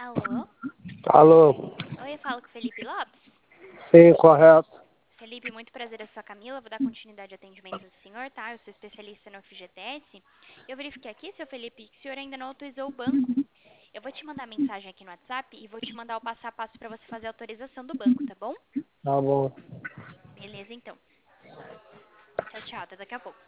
Alô? Alô? Oi, eu falo com o Felipe Lopes. Sim, correto. Felipe, muito prazer, eu sou a Camila, vou dar continuidade ao atendimento do senhor, tá? Eu sou especialista no FGTS. Eu verifiquei aqui, seu Felipe, que o senhor ainda não autorizou o banco. Eu vou te mandar mensagem aqui no WhatsApp e vou te mandar o passo a passo para você fazer a autorização do banco, tá bom? Tá bom. Beleza, então. Tchau, tchau, até daqui a pouco.